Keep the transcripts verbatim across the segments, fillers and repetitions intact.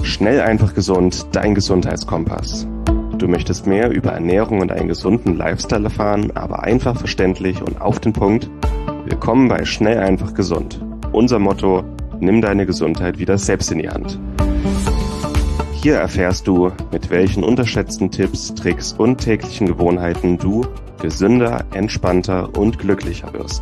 Schnell, einfach, gesund, dein Gesundheitskompass. Du möchtest mehr über Ernährung und einen gesunden Lifestyle erfahren, aber einfach verständlich und auf den Punkt? Willkommen bei Schnell, einfach, gesund. Unser Motto: Nimm deine Gesundheit wieder selbst in die Hand. Hier erfährst du, mit welchen unterschätzten Tipps, Tricks und täglichen Gewohnheiten du gesünder, entspannter und glücklicher wirst.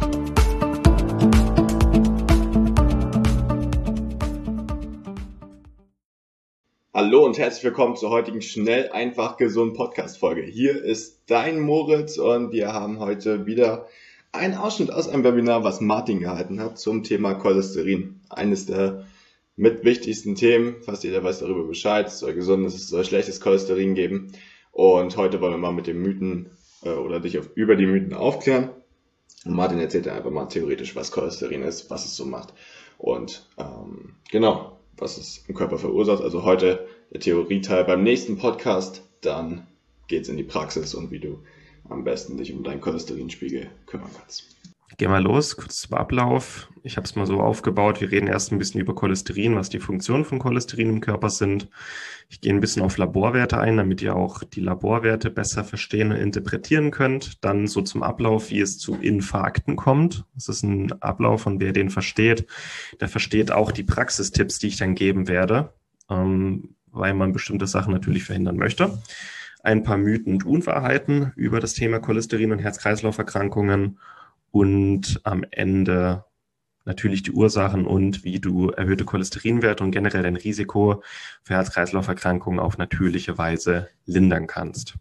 Hallo und herzlich willkommen zur heutigen Schnell, einfach, gesund Podcast-Folge. Hier ist dein Moritz und wir haben heute wieder einen Ausschnitt aus einem Webinar, was Martin gehalten hat zum Thema Cholesterin. Eines der mit wichtigsten Themen, fast jeder weiß darüber Bescheid, es soll gesundes, es soll schlechtes Cholesterin geben. Und heute wollen wir mal mit den Mythen äh, oder dich auf, über die Mythen aufklären. Und Martin erzählt einfach mal theoretisch, was Cholesterin ist, was es so macht und ähm, genau, was es im Körper verursacht. Also heute der Theorieteil. Beim nächsten Podcast, dann geht's in die Praxis und wie du am besten dich um deinen Cholesterinspiegel kümmern kannst. Gehen wir los, kurz zum Ablauf. Ich habe es mal so aufgebaut, wir reden erst ein bisschen über Cholesterin, was die Funktionen von Cholesterin im Körper sind. Ich gehe ein bisschen auf Laborwerte ein, damit ihr auch die Laborwerte besser verstehen und interpretieren könnt. Dann so zum Ablauf, wie es zu Infarkten kommt. Das ist ein Ablauf, und wer den versteht, der versteht auch die Praxistipps, die ich dann geben werde, ähm, weil man bestimmte Sachen natürlich verhindern möchte. Ein paar Mythen und Unwahrheiten über das Thema Cholesterin und Herz-Kreislauf-Erkrankungen. Und am Ende natürlich die Ursachen und wie du erhöhte Cholesterinwerte und generell dein Risiko für Herz-Kreislauf-Erkrankungen auf natürliche Weise lindern kannst.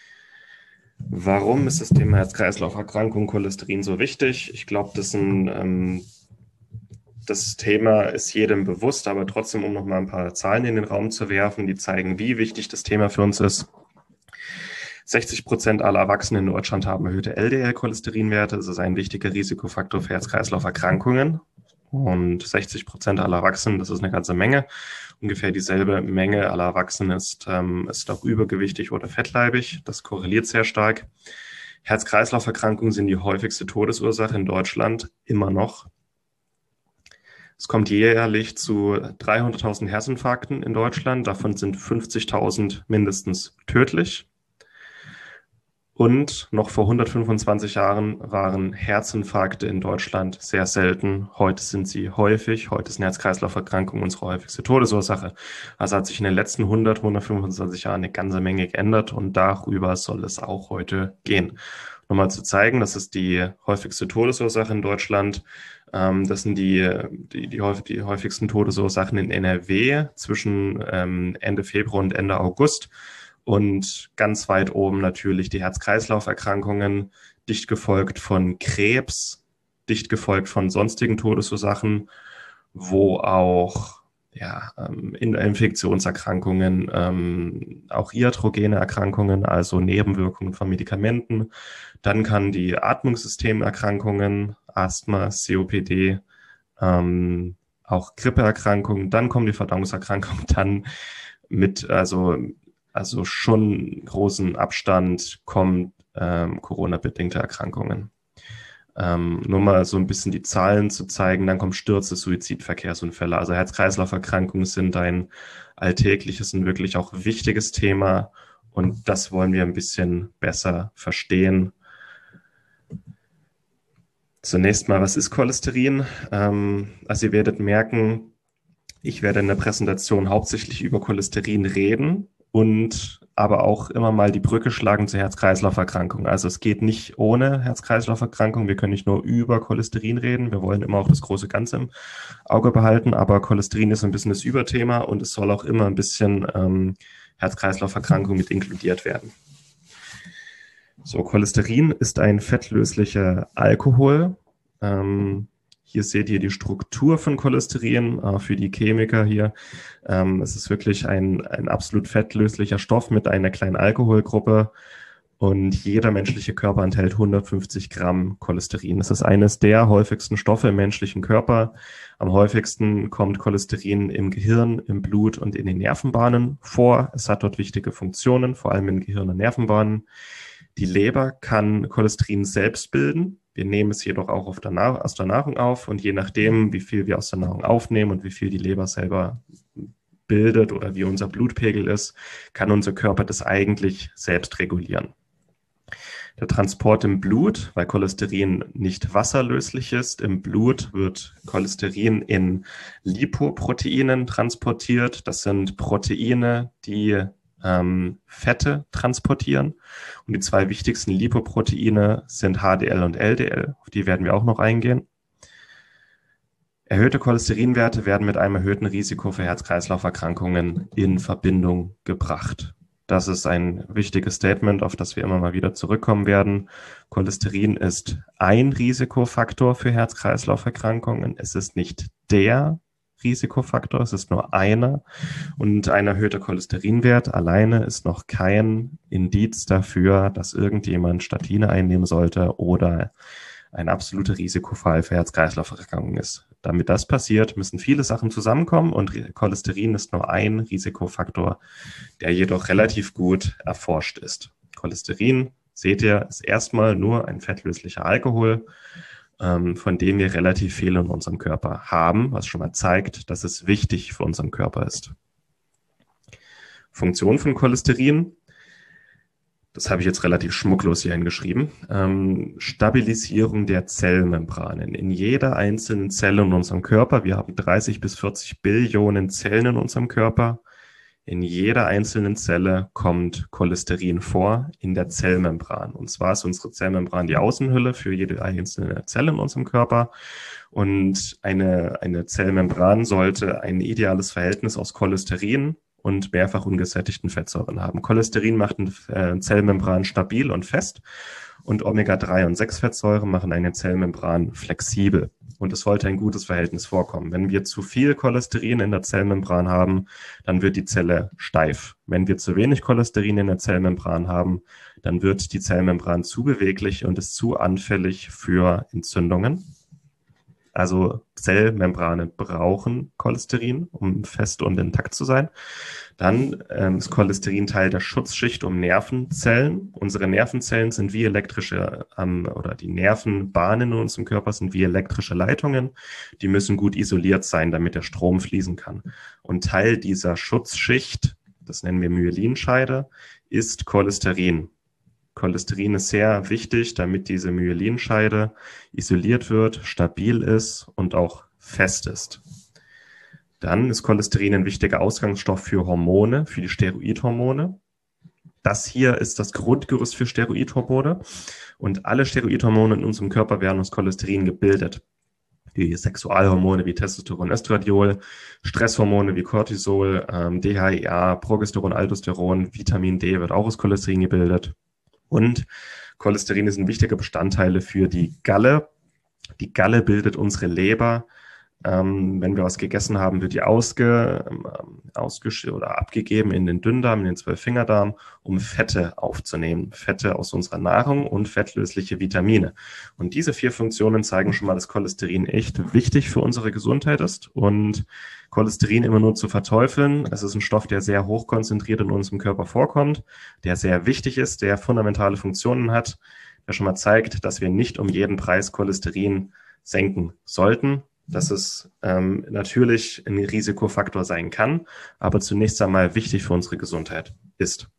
Warum ist das Thema Herz-Kreislauf-Erkrankungen, Cholesterin so wichtig? Ich glaube, das, ähm, das Thema ist jedem bewusst, aber trotzdem, um nochmal ein paar Zahlen in den Raum zu werfen, die zeigen, wie wichtig das Thema für uns ist. sechzig Prozent aller Erwachsenen in Deutschland haben erhöhte L D L-Cholesterinwerte. Das ist ein wichtiger Risikofaktor für Herz-Kreislauf-Erkrankungen. Und sechzig Prozent aller Erwachsenen, das ist eine ganze Menge. Ungefähr dieselbe Menge aller Erwachsenen ist, ähm, ist auch übergewichtig oder fettleibig. Das korreliert sehr stark. Herz-Kreislauf-Erkrankungen sind die häufigste Todesursache in Deutschland, immer noch. Es kommt jährlich zu dreihunderttausend Herzinfarkten in Deutschland. Davon sind fünfzigtausend mindestens tödlich. Und noch vor hundertfünfundzwanzig Jahren waren Herzinfarkte in Deutschland sehr selten. Heute sind sie häufig. Heute ist eine Herz-Kreislauf-Erkrankung unsere häufigste Todesursache. Also hat sich in den letzten hundert, hundertfünfundzwanzig Jahren eine ganze Menge geändert, und darüber soll es auch heute gehen. Nochmal zu zeigen, das ist die häufigste Todesursache in Deutschland. Das sind die, die, die, häufig, die häufigsten Todesursachen in N R W zwischen Ende Februar und Ende August. Und ganz weit oben natürlich die Herz-Kreislauf-Erkrankungen, dicht gefolgt von Krebs, dicht gefolgt von sonstigen Todesursachen, wo auch ja, Infektionserkrankungen, ähm, auch iatrogene Erkrankungen, also Nebenwirkungen von Medikamenten. Dann kann die Atmungssystemerkrankungen, Asthma, C O P D, ähm, auch Grippeerkrankungen, dann kommen die Verdauungserkrankungen, dann mit, also Also schon großen Abstand kommen ähm, Corona-bedingte Erkrankungen. Ähm, nur mal so ein bisschen die Zahlen zu zeigen, dann kommen Stürze, Suizid, Verkehrsunfälle. Also Herz-Kreislauf-Erkrankungen sind ein alltägliches und wirklich auch wichtiges Thema, und das wollen wir ein bisschen besser verstehen. Zunächst mal, was ist Cholesterin? Ähm, also ihr werdet merken, ich werde in der Präsentation hauptsächlich über Cholesterin reden und aber auch immer mal die Brücke schlagen zur Herz-Kreislauf-Erkrankung. Also es geht nicht ohne Herz-Kreislauf-Erkrankung. Wir können nicht nur über Cholesterin reden. Wir wollen immer auch das große Ganze im Auge behalten. Aber Cholesterin ist ein bisschen das Überthema, und es soll auch immer ein bisschen ähm, Herz-Kreislauf-Erkrankung mit inkludiert werden. So, Cholesterin ist ein fettlöslicher Alkohol. Ähm, Hier seht ihr die Struktur von Cholesterin, äh, für die Chemiker hier. Ähm, es ist wirklich ein, ein absolut fettlöslicher Stoff mit einer kleinen Alkoholgruppe, und jeder menschliche Körper enthält hundertfünfzig Gramm Cholesterin. Das ist eines der häufigsten Stoffe im menschlichen Körper. Am häufigsten kommt Cholesterin im Gehirn, im Blut und in den Nervenbahnen vor. Es hat dort wichtige Funktionen, vor allem in Gehirn und Nervenbahnen. Die Leber kann Cholesterin selbst bilden. Wir nehmen es jedoch auch auf der Nahr- aus der Nahrung auf, und je nachdem, wie viel wir aus der Nahrung aufnehmen und wie viel die Leber selber bildet oder wie unser Blutpegel ist, kann unser Körper das eigentlich selbst regulieren. Der Transport im Blut, weil Cholesterin nicht wasserlöslich ist, im Blut wird Cholesterin in Lipoproteinen transportiert. Das sind Proteine, die ähm, Fette transportieren. Und die zwei wichtigsten Lipoproteine sind H D L und L D L. Auf die werden wir auch noch eingehen. Erhöhte Cholesterinwerte werden mit einem erhöhten Risiko für Herz-Kreislauf-Erkrankungen in Verbindung gebracht. Das ist ein wichtiges Statement, auf das wir immer mal wieder zurückkommen werden. Cholesterin ist ein Risikofaktor für Herz-Kreislauf-Erkrankungen. Es ist nicht der Risikofaktor, es ist nur einer. Und ein erhöhter Cholesterinwert alleine ist noch kein Indiz dafür, dass irgendjemand Statine einnehmen sollte oder ein absoluter Risikofall für Herz-Kreislauf-Erkrankungen ist. Damit das passiert, müssen viele Sachen zusammenkommen und Cholesterin ist nur ein Risikofaktor, der jedoch relativ gut erforscht ist. Cholesterin, seht ihr, ist erstmal nur ein fettlöslicher Alkohol, ähm, von dem wir relativ viel in unserem Körper haben, was schon mal zeigt, dass es wichtig für unseren Körper ist. Funktion von Cholesterin. Das habe ich jetzt relativ schmucklos hier hingeschrieben. Ähm, Stabilisierung der Zellmembranen. In jeder einzelnen Zelle in unserem Körper, wir haben dreißig bis vierzig Billionen Zellen in unserem Körper. In jeder einzelnen Zelle kommt Cholesterin vor in der Zellmembran. Und zwar ist unsere Zellmembran die Außenhülle für jede einzelne Zelle in unserem Körper. Und eine, eine Zellmembran sollte ein ideales Verhältnis aus Cholesterin und mehrfach ungesättigten Fettsäuren haben. Cholesterin macht eine Zellmembran stabil und fest und Omega drei und sechs Fettsäuren machen eine Zellmembran flexibel. Und es sollte ein gutes Verhältnis vorkommen. Wenn wir zu viel Cholesterin in der Zellmembran haben, dann wird die Zelle steif. Wenn wir zu wenig Cholesterin in der Zellmembran haben, dann wird die Zellmembran zu beweglich und ist zu anfällig für Entzündungen. Also Zellmembranen brauchen Cholesterin, um fest und intakt zu sein. Dann ähm, ist Cholesterin Teil der Schutzschicht um Nervenzellen. Unsere Nervenzellen sind wie elektrische, ähm, oder die Nervenbahnen in unserem Körper sind wie elektrische Leitungen. Die müssen gut isoliert sein, damit der Strom fließen kann. Und Teil dieser Schutzschicht, das nennen wir Myelinscheide, ist Cholesterin. Cholesterin ist sehr wichtig, damit diese Myelinscheide isoliert wird, stabil ist und auch fest ist. Dann ist Cholesterin ein wichtiger Ausgangsstoff für Hormone, für die Steroidhormone. Das hier ist das Grundgerüst für Steroidhormone und alle Steroidhormone in unserem Körper werden aus Cholesterin gebildet. Die Sexualhormone wie Testosteron, Östradiol, Stresshormone wie Cortisol, ähm, D H E A, Progesteron, Aldosteron, Vitamin D wird auch aus Cholesterin gebildet. Und Cholesterin ist ein wichtiger Bestandteil für die Galle. Die Galle bildet unsere Leber. Ähm, wenn wir was gegessen haben, wird die ausge, ähm, ausgesch- oder abgegeben in den Dünndarm, in den Zwölffingerdarm, um Fette aufzunehmen. Fette aus unserer Nahrung und fettlösliche Vitamine. Und diese vier Funktionen zeigen schon mal, dass Cholesterin echt wichtig für unsere Gesundheit ist. Und Cholesterin immer nur zu verteufeln. Es ist ein Stoff, der sehr hoch konzentriert in unserem Körper vorkommt, der sehr wichtig ist, der fundamentale Funktionen hat, der schon mal zeigt, dass wir nicht um jeden Preis Cholesterin senken sollten. Dass es ähm, natürlich ein Risikofaktor sein kann, aber zunächst einmal wichtig für unsere Gesundheit ist.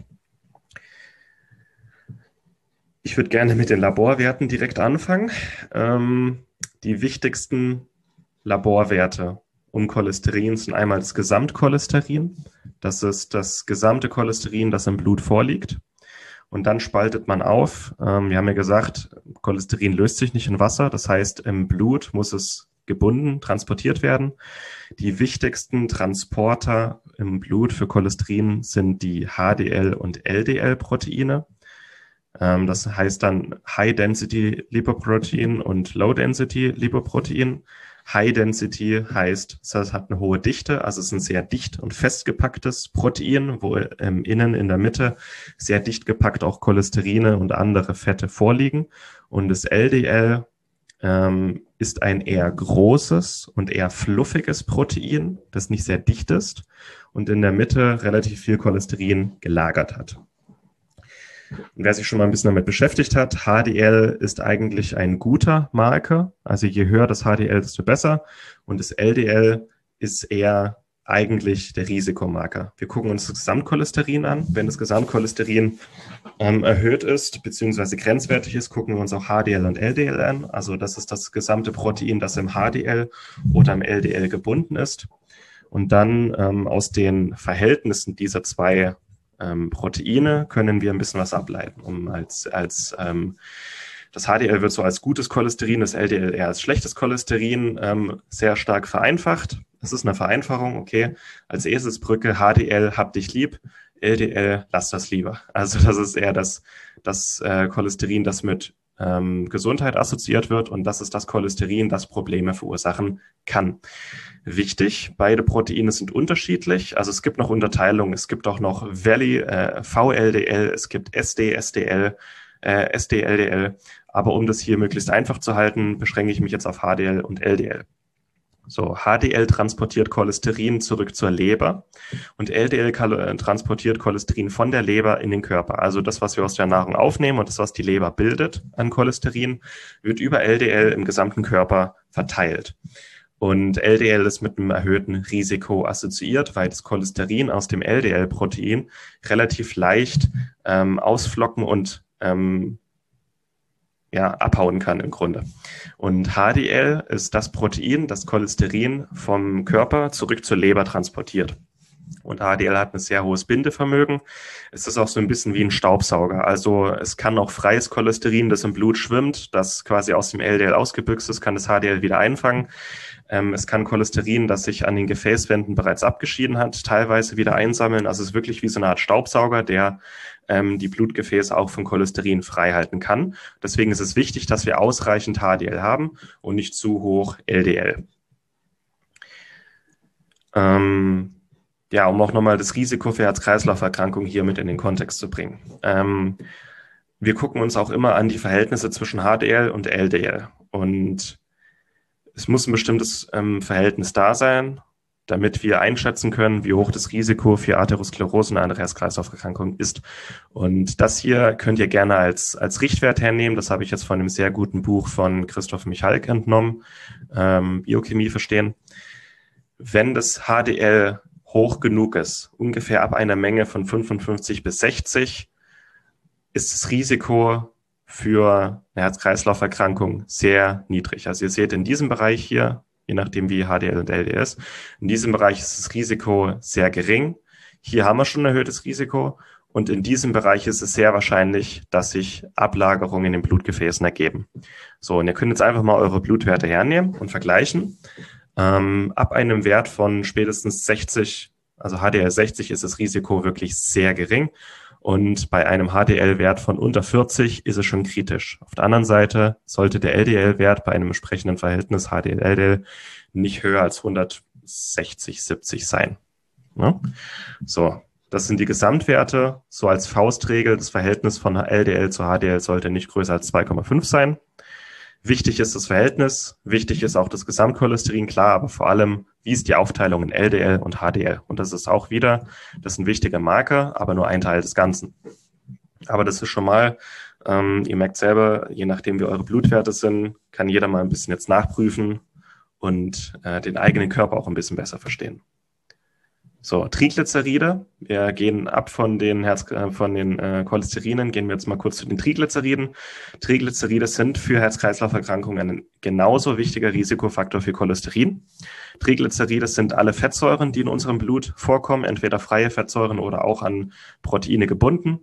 Ich würde gerne mit den Laborwerten direkt anfangen. Ähm, die wichtigsten Laborwerte um Cholesterin sind einmal das Gesamtcholesterin. Das ist das gesamte Cholesterin, das im Blut vorliegt. Und dann spaltet man auf. Ähm, wir haben ja gesagt, Cholesterin löst sich nicht in Wasser. Das heißt, im Blut muss es gebunden, transportiert werden. Die wichtigsten Transporter im Blut für Cholesterin sind die H D L- und L D L-Proteine. Ähm, das heißt dann High-Density-Lipoprotein und Low-Density-Lipoprotein. High-Density heißt, es hat eine hohe Dichte, also es ist ein sehr dicht und festgepacktes Protein, wo ähm, innen in der Mitte sehr dicht gepackt auch Cholesterine und andere Fette vorliegen. Und das L D L ähm, ist ein eher großes und eher fluffiges Protein, das nicht sehr dicht ist und in der Mitte relativ viel Cholesterin gelagert hat. Und wer sich schon mal ein bisschen damit beschäftigt hat, H D L ist eigentlich ein guter Marker. Also je höher das H D L, desto besser. Und das L D L ist eher eigentlich der Risikomarker. Wir gucken uns das Gesamtcholesterin an. Wenn das Gesamtcholesterin ähm, erhöht ist, beziehungsweise grenzwertig ist, gucken wir uns auch H D L und L D L an. Also das ist das gesamte Protein, das im H D L oder im L D L gebunden ist. Und dann ähm, aus den Verhältnissen dieser zwei ähm, Proteine können wir ein bisschen was ableiten, um als, als ähm, das H D L wird so als gutes Cholesterin, das L D L eher als schlechtes Cholesterin ähm, sehr stark vereinfacht. Das ist eine Vereinfachung, okay. Als Eselsbrücke, H D L, hab dich lieb, L D L, lass das lieber. Also das ist eher das, das äh, Cholesterin, das mit ähm, Gesundheit assoziiert wird, und das ist das Cholesterin, das Probleme verursachen kann. Wichtig, beide Proteine sind unterschiedlich, also es gibt noch Unterteilungen, es gibt auch noch Valley, äh, V L D L, es gibt S D, S D L, äh, S D, L D L, aber um das hier möglichst einfach zu halten, beschränke ich mich jetzt auf H D L und L D L. So, H D L transportiert Cholesterin zurück zur Leber und L D L transportiert Cholesterin von der Leber in den Körper. Also das, was wir aus der Nahrung aufnehmen und das, was die Leber bildet an Cholesterin, wird über L D L im gesamten Körper verteilt. Und L D L ist mit einem erhöhten Risiko assoziiert, weil das Cholesterin aus dem L D L-Protein relativ leicht ähm, ausflocken und ähm, ja, abhauen kann im Grunde. Und H D L ist das Protein, das Cholesterin vom Körper zurück zur Leber transportiert. Und H D L hat ein sehr hohes Bindevermögen. Es ist auch so ein bisschen wie ein Staubsauger. Also es kann auch freies Cholesterin, das im Blut schwimmt, das quasi aus dem L D L ausgebüxt ist, kann das H D L wieder einfangen. Ähm, es kann Cholesterin, das sich an den Gefäßwänden bereits abgeschieden hat, teilweise wieder einsammeln. Also es ist wirklich wie so eine Art Staubsauger, der ähm, die Blutgefäße auch von Cholesterin frei halten kann. Deswegen ist es wichtig, dass wir ausreichend H D L haben und nicht zu hoch L D L. Ähm, ja, um auch nochmal das Risiko für Herz-Kreislauf-Erkrankungen hier mit in den Kontext zu bringen. Ähm, wir gucken uns auch immer an die Verhältnisse zwischen H D L und L D L. Und es muss ein bestimmtes ähm, Verhältnis da sein, damit wir einschätzen können, wie hoch das Risiko für Arteriosklerose und andere Herz-Kreislauf-Erkrankungen ist. Und das hier könnt ihr gerne als, als Richtwert hernehmen. Das habe ich jetzt von einem sehr guten Buch von Christoph Michalk entnommen, ähm, Biochemie verstehen. Wenn das H D L hoch genug ist, ungefähr ab einer Menge von fünfundfünfzig bis sechzig, ist das Risiko für eine Herz-Kreislauf-Erkrankung sehr niedrig. Also ihr seht in diesem Bereich hier, je nachdem wie H D L und L D L ist, in diesem Bereich ist das Risiko sehr gering. Hier haben wir schon ein erhöhtes Risiko und in diesem Bereich ist es sehr wahrscheinlich, dass sich Ablagerungen in den Blutgefäßen ergeben. So, und ihr könnt jetzt einfach mal eure Blutwerte hernehmen und vergleichen. Ähm, ab einem Wert von spätestens sechzig, also H D L sechzig, ist das Risiko wirklich sehr gering. Und bei einem H D L-Wert von unter vierzig ist es schon kritisch. Auf der anderen Seite sollte der L D L-Wert bei einem entsprechenden Verhältnis H D L-L D L nicht höher als hundertsechzig, siebzig sein. Ja? So, das sind die Gesamtwerte. So als Faustregel, das Verhältnis von L D L zu H D L sollte nicht größer als zwei Komma fünf sein. Wichtig ist das Verhältnis, wichtig ist auch das Gesamtcholesterin, klar, aber vor allem, wie ist die Aufteilung in L D L und H D L? Und das ist auch wieder, das ist ein wichtiger Marker, aber nur ein Teil des Ganzen. Aber das ist schon mal, ähm, ihr merkt selber, je nachdem wie eure Blutwerte sind, kann jeder mal ein bisschen jetzt nachprüfen und äh, den eigenen Körper auch ein bisschen besser verstehen. So, Triglyceride. Wir gehen ab von den Herz, äh, von den äh, Cholesterinen, gehen wir jetzt mal kurz zu den Triglyceriden. Triglyceride sind für Herz-Kreislauf-Erkrankungen ein genauso wichtiger Risikofaktor für Cholesterin. Triglyceride sind alle Fettsäuren, die in unserem Blut vorkommen, entweder freie Fettsäuren oder auch an Proteine gebunden.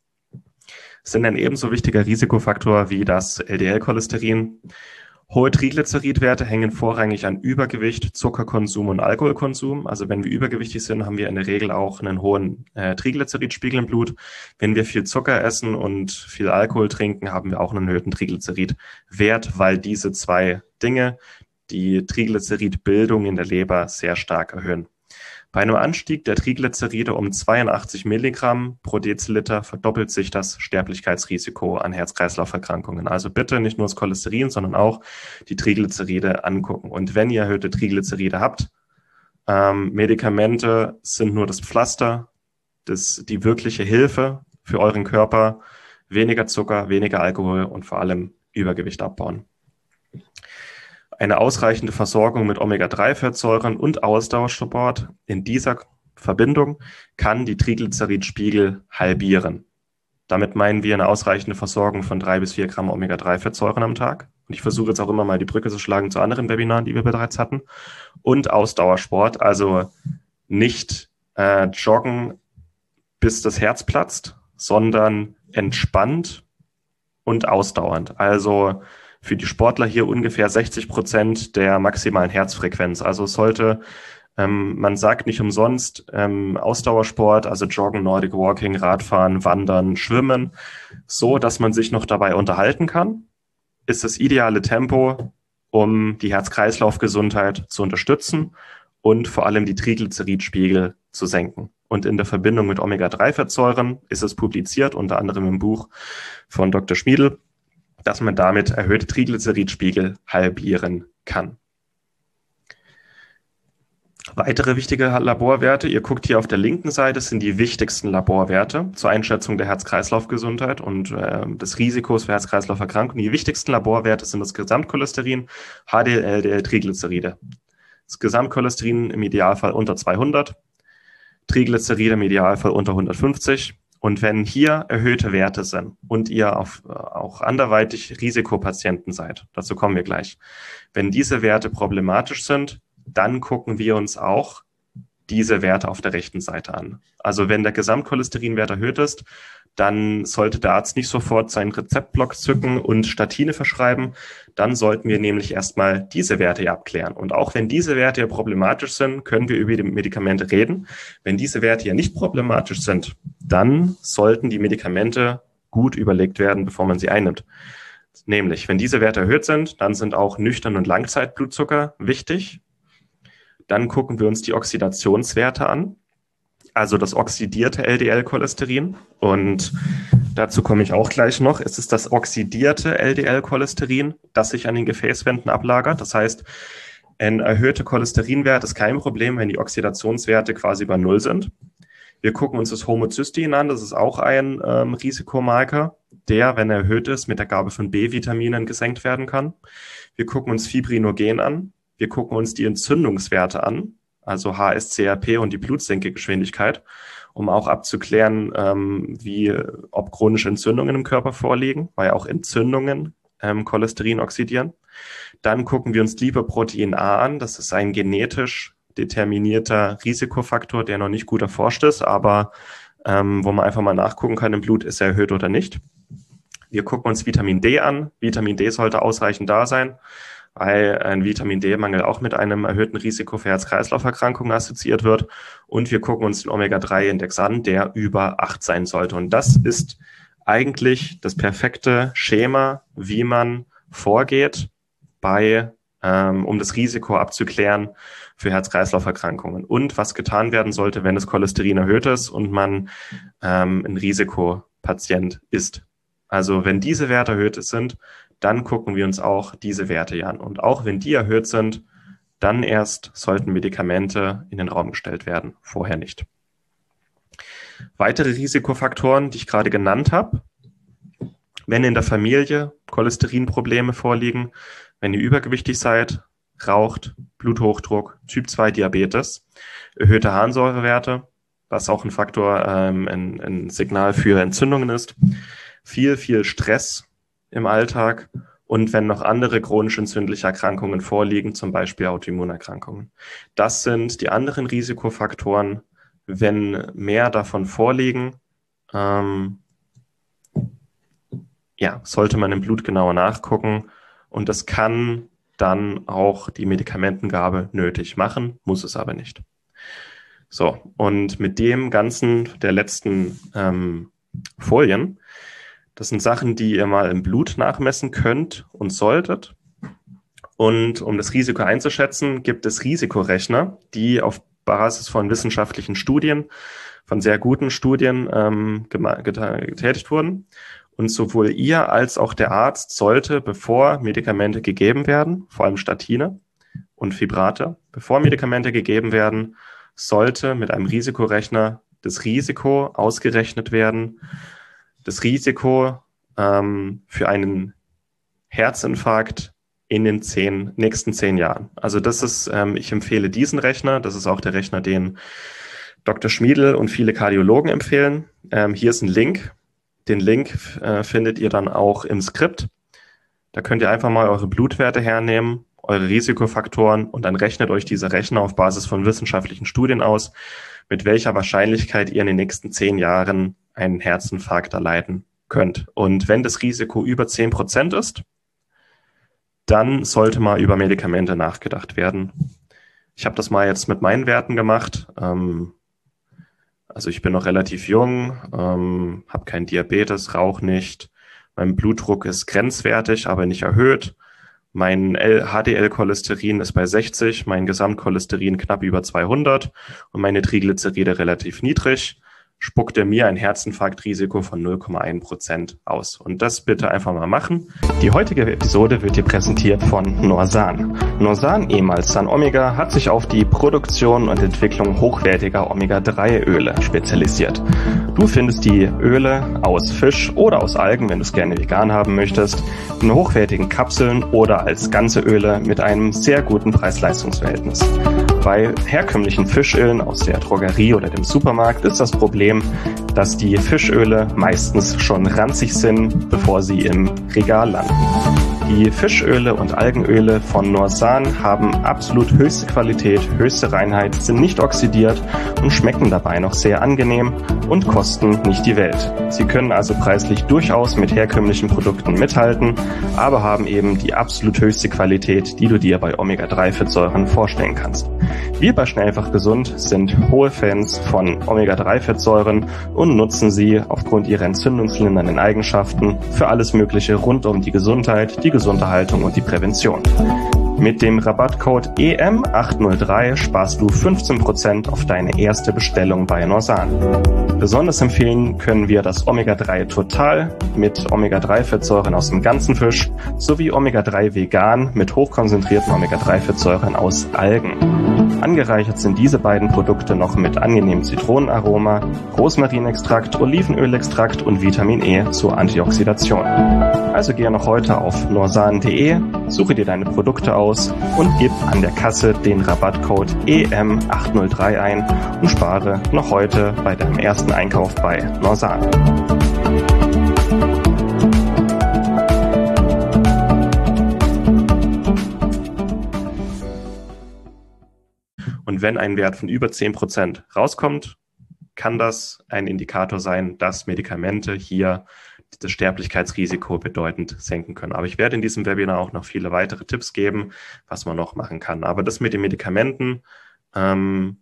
Sind ein ebenso wichtiger Risikofaktor wie das L D L-Cholesterin. Hohe Triglyceridwerte hängen vorrangig an Übergewicht, Zuckerkonsum und Alkoholkonsum. Also wenn wir übergewichtig sind, haben wir in der Regel auch einen hohen äh, Triglyceridspiegel im Blut. Wenn wir viel Zucker essen und viel Alkohol trinken, haben wir auch einen erhöhten Triglyceridwert, weil diese zwei Dinge die Triglyceridbildung in der Leber sehr stark erhöhen. Bei einem Anstieg der Triglyceride um zweiundachtzig Milligramm pro Deziliter verdoppelt sich das Sterblichkeitsrisiko an Herz-Kreislauf-Erkrankungen. Also bitte nicht nur das Cholesterin, sondern auch die Triglyceride angucken. Und wenn ihr erhöhte Triglyceride habt, ähm, Medikamente sind nur das Pflaster, das, die wirkliche Hilfe für euren Körper. Weniger Zucker, weniger Alkohol und vor allem Übergewicht abbauen. Eine ausreichende Versorgung mit Omega drei Fettsäuren und Ausdauersport in dieser Verbindung kann die Triglyceridspiegel halbieren. Damit meinen wir eine ausreichende Versorgung von drei bis vier Gramm Omega drei Fettsäuren am Tag. Und ich versuche jetzt auch immer mal die Brücke zu schlagen zu anderen Webinaren, die wir bereits hatten. Und Ausdauersport, also nicht äh, joggen, bis das Herz platzt, sondern entspannt und ausdauernd. Also für die Sportler hier ungefähr sechzig Prozent der maximalen Herzfrequenz. Also es sollte, ähm, man sagt nicht umsonst, ähm, Ausdauersport, also Joggen, Nordic Walking, Radfahren, Wandern, Schwimmen, so, dass man sich noch dabei unterhalten kann, ist das ideale Tempo, um die Herz-Kreislauf-Gesundheit zu unterstützen und vor allem die Triglyceridspiegel zu senken. Und in der Verbindung mit Omega drei Fettsäuren ist es publiziert, unter anderem im Buch von Doktor Schmiedl, dass man damit erhöhte Triglyceridspiegel halbieren kann. Weitere wichtige Laborwerte, ihr guckt hier auf der linken Seite, sind die wichtigsten Laborwerte zur Einschätzung der Herz-Kreislauf-Gesundheit und äh, des Risikos für Herz-Kreislauf-Erkrankungen. Die wichtigsten Laborwerte sind das Gesamtcholesterin, H D L, L D L, Triglyceride. Das Gesamtcholesterin im Idealfall unter zweihundert, Triglyceride im Idealfall unter hundertfünfzig. Und wenn hier erhöhte Werte sind und ihr auf, auch anderweitig Risikopatienten seid, dazu kommen wir gleich, wenn diese Werte problematisch sind, dann gucken wir uns auch diese Werte auf der rechten Seite an. Also wenn der Gesamtcholesterinwert erhöht ist, dann sollte der Arzt nicht sofort seinen Rezeptblock zücken und Statine verschreiben. Dann sollten wir nämlich erstmal diese Werte hier abklären. Und auch wenn diese Werte hier problematisch sind, können wir über die Medikamente reden. Wenn diese Werte hier nicht problematisch sind, dann sollten die Medikamente gut überlegt werden, bevor man sie einnimmt. Nämlich, wenn diese Werte erhöht sind, dann sind auch Nüchtern- und Langzeitblutzucker wichtig. Dann gucken wir uns die Oxidationswerte an, also das oxidierte L D L-Cholesterin. Und dazu komme ich auch gleich noch. Es ist das oxidierte L D L-Cholesterin, das sich an den Gefäßwänden ablagert. Das heißt, ein erhöhter Cholesterinwert ist kein Problem, wenn die Oxidationswerte quasi bei Null sind. Wir gucken uns das Homozystein an. Das ist auch ein ähm, Risikomarker, der, wenn er erhöht ist, mit der Gabe von B-Vitaminen gesenkt werden kann. Wir gucken uns Fibrinogen an. Wir gucken uns die Entzündungswerte an, also H S C R P und die Blutsenkegeschwindigkeit, um auch abzuklären, ähm, wie, ob chronische Entzündungen im Körper vorliegen, weil auch Entzündungen ähm, Cholesterin oxidieren. Dann gucken wir uns Lipoprotein A an. Das ist ein genetisch determinierter Risikofaktor, der noch nicht gut erforscht ist, aber ähm, wo man einfach mal nachgucken kann im Blut, ist er erhöht oder nicht. Wir gucken uns Vitamin D an. Vitamin D sollte ausreichend da sein, weil ein Vitamin-D-Mangel auch mit einem erhöhten Risiko für Herz-Kreislauf-Erkrankungen assoziiert wird. Und wir gucken uns den Omega drei Index an, der über acht sein sollte. Und das ist eigentlich das perfekte Schema, wie man vorgeht, bei, ähm, um das Risiko abzuklären für Herz-Kreislauf-Erkrankungen. Und was getan werden sollte, wenn das Cholesterin erhöht ist und man ähm, ein Risikopatient ist. Also wenn diese Werte erhöht sind, dann gucken wir uns auch diese Werte hier an. Und auch wenn die erhöht sind, dann erst sollten Medikamente in den Raum gestellt werden, vorher nicht. Weitere Risikofaktoren, die ich gerade genannt habe, wenn in der Familie Cholesterinprobleme vorliegen, wenn ihr übergewichtig seid, raucht, Bluthochdruck, Typ zwei Diabetes, erhöhte Harnsäurewerte, was auch ein Faktor, ähm, ein, ein Signal für Entzündungen ist, viel, viel Stress im Alltag und wenn noch andere chronisch entzündliche Erkrankungen vorliegen, zum Beispiel Autoimmunerkrankungen. Das sind die anderen Risikofaktoren. Wenn mehr davon vorliegen, ähm, ja, sollte man im Blut genauer nachgucken und das kann dann auch die Medikamentengabe nötig machen, muss es aber nicht. So, und mit dem Ganzen der letzten ähm, Folien, das sind Sachen, die ihr mal im Blut nachmessen könnt und solltet. Und um das Risiko einzuschätzen, gibt es Risikorechner, die auf Basis von wissenschaftlichen Studien, von sehr guten Studien ähm, getätigt wurden. Und sowohl ihr als auch der Arzt sollte, bevor Medikamente gegeben werden, vor allem Statine und Fibrate, bevor Medikamente gegeben werden, sollte mit einem Risikorechner das Risiko ausgerechnet werden, das Risiko ähm, für einen Herzinfarkt in den zehn, nächsten zehn Jahren. Also das ist, ähm, ich empfehle diesen Rechner, das ist auch der Rechner, den Doktor Schmiedl und viele Kardiologen empfehlen. Ähm, hier ist ein Link. Den Link äh, findet ihr dann auch im Skript. Da könnt ihr einfach mal eure Blutwerte hernehmen, eure Risikofaktoren und dann rechnet euch dieser Rechner auf Basis von wissenschaftlichen Studien aus, mit welcher Wahrscheinlichkeit ihr in den nächsten zehn Jahren einen Herzinfarkt erleiden könnt. Und wenn das Risiko über zehn Prozent ist, dann sollte mal über Medikamente nachgedacht werden. Ich habe das mal jetzt mit meinen Werten gemacht. Ähm, also ich bin noch relativ jung, ähm, habe keinen Diabetes, rauche nicht. Mein Blutdruck ist grenzwertig, aber nicht erhöht. Mein H D L-Cholesterin ist bei sechzig, mein Gesamtcholesterin knapp über zweihundert und meine Triglyceride relativ niedrig. Spuckt er mir ein Herzinfarktrisiko von null Komma eins Prozent aus. Und das bitte einfach mal machen. Die heutige Episode wird dir präsentiert von Norsan. Norsan, ehemals San Omega, hat sich auf die Produktion und Entwicklung hochwertiger Omega drei Öle spezialisiert. Du findest die Öle aus Fisch oder aus Algen, wenn du es gerne vegan haben möchtest, in hochwertigen Kapseln oder als ganze Öle mit einem sehr guten Preis-Leistungs-Verhältnis. Bei herkömmlichen Fischölen aus der Drogerie oder dem Supermarkt ist das Problem, dass die Fischöle meistens schon ranzig sind, bevor sie im Regal landen. Die Fischöle und Algenöle von Norsan haben absolut höchste Qualität, höchste Reinheit, sind nicht oxidiert und schmecken dabei noch sehr angenehm und kosten nicht die Welt. Sie können also preislich durchaus mit herkömmlichen Produkten mithalten, aber haben eben die absolut höchste Qualität, die du dir bei Omega drei Fettsäuren vorstellen kannst. Wir bei Schnellfach Gesund sind hohe Fans von Omega drei Fettsäuren und nutzen sie aufgrund ihrer entzündungslindernden Eigenschaften für alles Mögliche rund um die Gesundheit, die Gesunderhaltung und die Prävention. Mit dem Rabattcode E M acht null drei sparst du fünfzehn Prozent auf deine erste Bestellung bei Norsan. Besonders empfehlen können wir das Omega drei Total mit Omega drei Fettsäuren aus dem ganzen Fisch sowie Omega drei Vegan mit hochkonzentrierten Omega drei Fettsäuren aus Algen. Angereichert sind diese beiden Produkte noch mit angenehmem Zitronenaroma, Rosmarinextrakt, Olivenölextrakt und Vitamin E zur Antioxidation. Also gehe noch heute auf norsan punkt de, suche dir deine Produkte aus und gib an der Kasse den Rabattcode E M acht null drei ein und spare noch heute bei deinem ersten Einkauf bei Norsan. Und wenn ein Wert von über zehn Prozent rauskommt, kann das ein Indikator sein, dass Medikamente hier das Sterblichkeitsrisiko bedeutend senken können. Aber ich werde in diesem Webinar auch noch viele weitere Tipps geben, was man noch machen kann. Aber das mit den Medikamenten, ähm,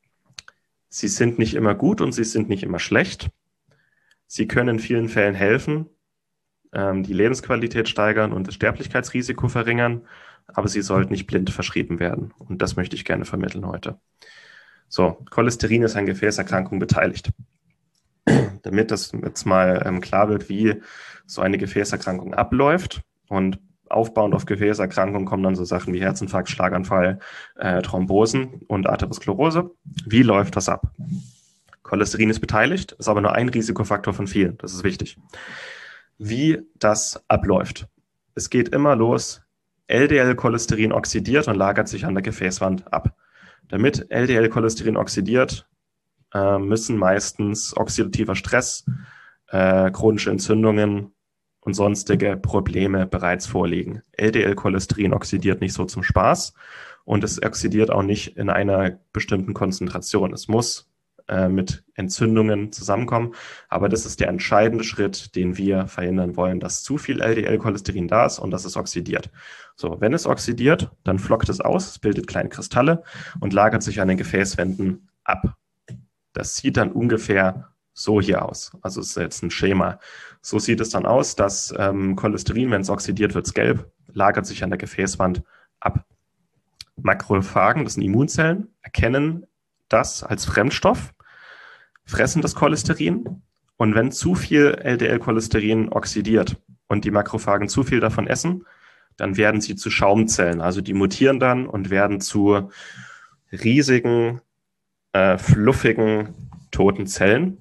sie sind nicht immer gut und sie sind nicht immer schlecht. Sie können in vielen Fällen helfen, ähm, die Lebensqualität steigern und das Sterblichkeitsrisiko verringern, aber sie sollten nicht blind verschrieben werden. Und das möchte ich gerne vermitteln heute. So, Cholesterin ist an Gefäßerkrankungen beteiligt. Damit das jetzt mal ähm, klar wird, wie so eine Gefäßerkrankung abläuft und aufbauend auf Gefäßerkrankungen kommen dann so Sachen wie Herzinfarkt, Schlaganfall, äh, Thrombosen und Arteriosklerose. Wie läuft das ab? Cholesterin ist beteiligt, ist aber nur ein Risikofaktor von vielen. Das ist wichtig. Wie das abläuft. Es geht immer los, L D L-Cholesterin oxidiert und lagert sich an der Gefäßwand ab. Damit L D L-Cholesterin oxidiert, äh, müssen meistens oxidativer Stress, äh, chronische Entzündungen und sonstige Probleme bereits vorliegen. L D L-Cholesterin oxidiert nicht so zum Spaß und es oxidiert auch nicht in einer bestimmten Konzentration. Es muss äh, mit Entzündungen zusammenkommen, aber das ist der entscheidende Schritt, den wir verhindern wollen, dass zu viel L D L-Cholesterin da ist und dass es oxidiert. So, wenn es oxidiert, dann flockt es aus, es bildet kleine Kristalle und lagert sich an den Gefäßwänden ab. Das sieht dann ungefähr so hier aus. Also es ist jetzt ein Schema. So sieht es dann aus, dass ähm, Cholesterin, wenn es oxidiert, wird es gelb, lagert sich an der Gefäßwand ab. Makrophagen, das sind Immunzellen, erkennen das als Fremdstoff, fressen das Cholesterin und wenn zu viel L D L-Cholesterin oxidiert und die Makrophagen zu viel davon essen, dann werden sie zu Schaumzellen. Also die mutieren dann und werden zu riesigen, äh, fluffigen, toten Zellen.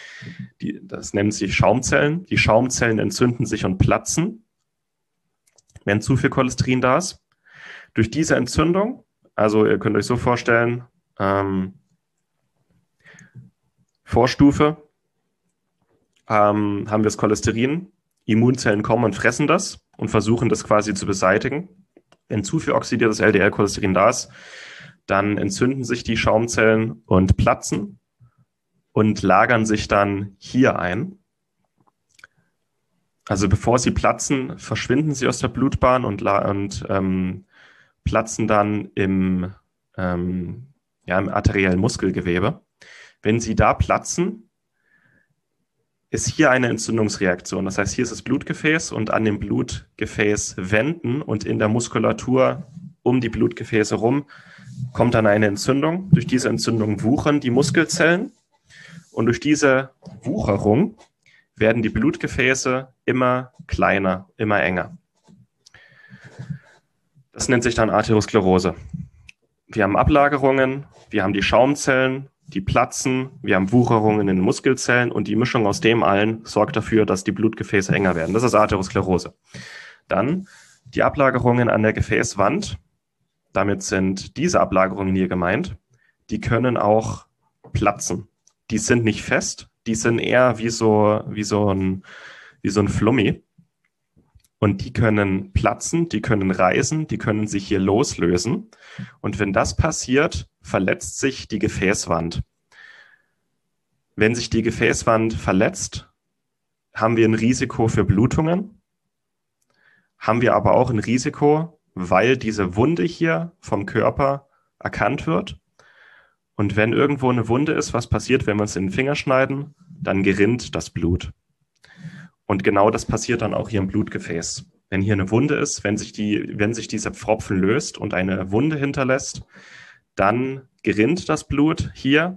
Die, das nennen sich Schaumzellen. Die Schaumzellen entzünden sich und platzen. wenn zu viel Cholesterin da ist. Durch diese Entzündung, also ihr könnt euch so vorstellen, ähm, Vorstufe, ähm, haben wir das Cholesterin, Immunzellen kommen und fressen das und versuchen das quasi zu beseitigen. Wenn zu viel oxidiertes L D L-Cholesterin da ist, dann entzünden sich die Schaumzellen und platzen und lagern sich dann hier ein. Also bevor sie platzen, verschwinden sie aus der Blutbahn und, und ähm, platzen dann im, ähm, ja, im arteriellen Muskelgewebe. Wenn sie da platzen, ist hier eine Entzündungsreaktion. Das heißt, hier ist das Blutgefäß und an dem Blutgefäß wenden und in der Muskulatur um die Blutgefäße rum kommt dann eine Entzündung. Durch diese Entzündung wuchern die Muskelzellen und durch diese Wucherung werden die Blutgefäße immer kleiner, immer enger. Das nennt sich dann Arteriosklerose. Wir haben Ablagerungen, wir haben die Schaumzellen, die platzen, wir haben Wucherungen in den Muskelzellen und die Mischung aus dem allen sorgt dafür, dass die Blutgefäße enger werden. Das ist Arteriosklerose. Dann die Ablagerungen an der Gefäßwand. Damit sind diese Ablagerungen hier gemeint. Die können auch platzen. Die sind nicht fest, die sind eher wie so, wie so ein, wie so ein Flummi. Und die können platzen, die können reißen, die können sich hier loslösen. Und wenn das passiert, verletzt sich die Gefäßwand. Wenn sich die Gefäßwand verletzt, haben wir ein Risiko für Blutungen. Haben wir aber auch ein Risiko, weil diese Wunde hier vom Körper erkannt wird. Und wenn irgendwo eine Wunde ist, was passiert, wenn wir uns in den Finger schneiden? Dann gerinnt das Blut. Und genau das passiert dann auch hier im Blutgefäß. Wenn hier eine Wunde ist, wenn sich die, wenn sich dieser Pfropfen löst und eine Wunde hinterlässt, dann gerinnt das Blut hier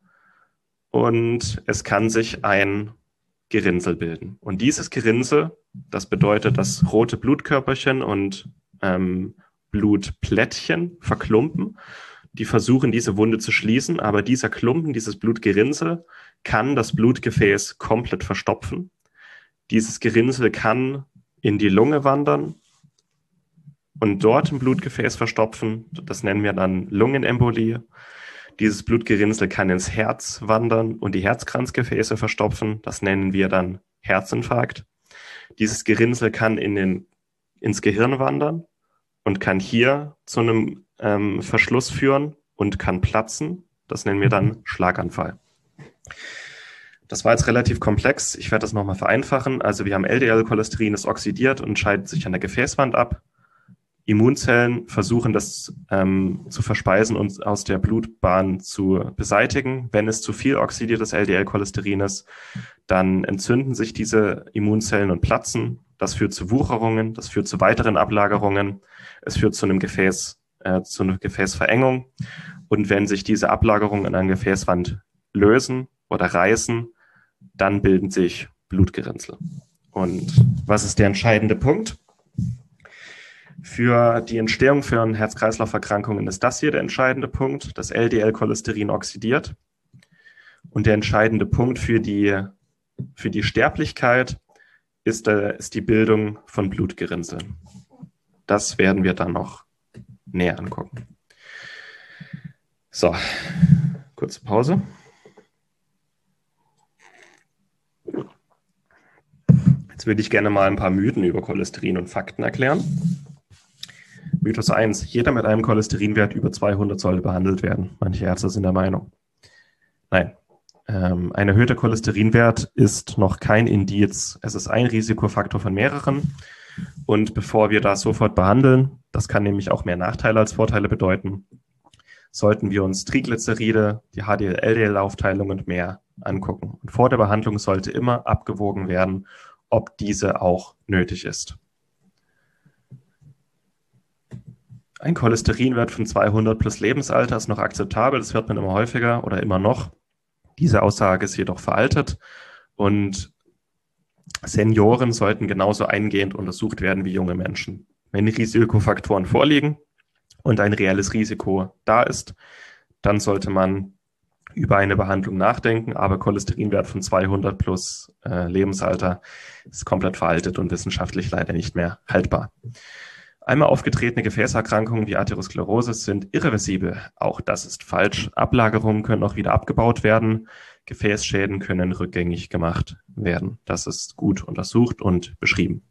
und es kann sich ein Gerinnsel bilden. Und dieses Gerinnsel, das bedeutet, dass rote Blutkörperchen und ähm, Blutplättchen verklumpen. Die versuchen, diese Wunde zu schließen, aber dieser Klumpen, dieses Blutgerinnsel, kann das Blutgefäß komplett verstopfen. Dieses Gerinnsel kann in die Lunge wandern und dort im Blutgefäß verstopfen. Das nennen wir dann Lungenembolie. Dieses Blutgerinnsel kann ins Herz wandern und die Herzkranzgefäße verstopfen. Das nennen wir dann Herzinfarkt. Dieses Gerinnsel kann in den, ins Gehirn wandern und kann hier zu einem ähm, Verschluss führen und kann platzen. Das nennen wir dann Schlaganfall. Das war jetzt relativ komplex. Ich werde das nochmal vereinfachen. Also wir haben L D L-Cholesterin, ist oxidiert und scheidet sich an der Gefäßwand ab. Immunzellen versuchen das ähm, zu verspeisen und aus der Blutbahn zu beseitigen. Wenn es zu viel oxidiertes L D L-Cholesterin ist, dann entzünden sich diese Immunzellen und platzen. Das führt zu Wucherungen, das führt zu weiteren Ablagerungen. Es führt zu einem Gefäß, äh, zu einer Gefäßverengung. Und wenn sich diese Ablagerungen an der Gefäßwand lösen oder reißen, dann bilden sich Blutgerinnsel. Und was ist der entscheidende Punkt? Für die Entstehung von Herz-Kreislauf-Erkrankungen ist das hier der entscheidende Punkt. Das L D L-Cholesterin oxidiert. Und der entscheidende Punkt für die, für die Sterblichkeit ist, äh, ist die Bildung von Blutgerinnseln. Das werden wir dann noch näher angucken. So, kurze Pause. Jetzt würde ich gerne mal ein paar Mythen über Cholesterin und Fakten erklären. Mythos eins. Jeder mit einem Cholesterinwert über zweihundert sollte behandelt werden. Manche Ärzte sind der Meinung. Nein. Ähm, ein erhöhter Cholesterinwert ist noch kein Indiz. Es ist ein Risikofaktor von mehreren. Und bevor wir das sofort behandeln, das kann nämlich auch mehr Nachteile als Vorteile bedeuten, sollten wir uns Triglyceride, die H D L D L-Aufteilung und mehr angucken. Und vor der Behandlung sollte immer abgewogen werden, ob diese auch nötig ist. Ein Cholesterinwert von zweihundert plus Lebensalter ist noch akzeptabel. Das hört man immer häufiger oder immer noch. Diese Aussage ist jedoch veraltet und Senioren sollten genauso eingehend untersucht werden wie junge Menschen. Wenn Risikofaktoren vorliegen und ein reelles Risiko da ist, dann sollte man über eine Behandlung nachdenken, aber Cholesterinwert von zweihundert plus äh, Lebensalter ist komplett veraltet und wissenschaftlich leider nicht mehr haltbar. Einmal aufgetretene Gefäßerkrankungen wie Atherosklerose sind irreversibel. Auch das ist falsch. Ablagerungen können auch wieder abgebaut werden. Gefäßschäden können rückgängig gemacht werden. Das ist gut untersucht und beschrieben.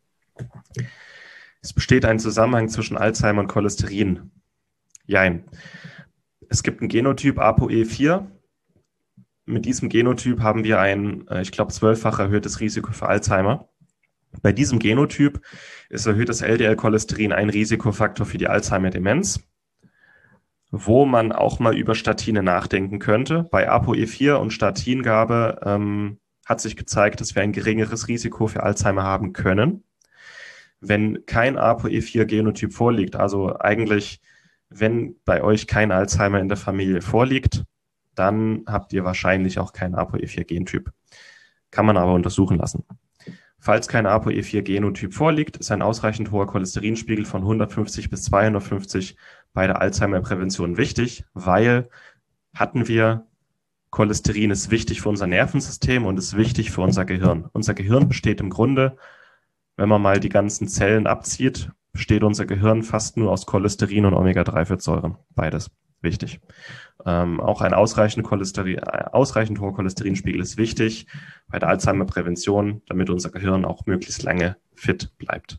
Es besteht ein Zusammenhang zwischen Alzheimer und Cholesterin. Jein. Es gibt ein Genotyp A P O E vier. Mit diesem Genotyp haben wir ein, ich glaube, zwölffach erhöhtes Risiko für Alzheimer. Bei diesem Genotyp ist erhöhtes L D L-Cholesterin ein Risikofaktor für die Alzheimer-Demenz, wo man auch mal über Statine nachdenken könnte. Bei A P O E vier und Statingabe ähm, hat sich gezeigt, dass wir ein geringeres Risiko für Alzheimer haben können. Wenn kein A P O E vier Genotyp vorliegt, also eigentlich, wenn bei euch kein Alzheimer in der Familie vorliegt, dann habt ihr wahrscheinlich auch keinen A P O E vier Gentyp. Kann man aber untersuchen lassen. Falls kein A P O E vier Genotyp vorliegt, ist ein ausreichend hoher Cholesterinspiegel von hundertfünfzig bis zweihundertfünfzig bei der Alzheimer-Prävention wichtig, weil hatten wir, Cholesterin ist wichtig für unser Nervensystem und ist wichtig für unser Gehirn. Unser Gehirn besteht im Grunde, wenn man mal die ganzen Zellen abzieht, besteht unser Gehirn fast nur aus Cholesterin und Omega drei Fettsäuren. Beides wichtig. Ähm, auch ein ausreichend, Cholesterin, ausreichend hoher Cholesterinspiegel ist wichtig bei der Alzheimer-Prävention, damit unser Gehirn auch möglichst lange fit bleibt.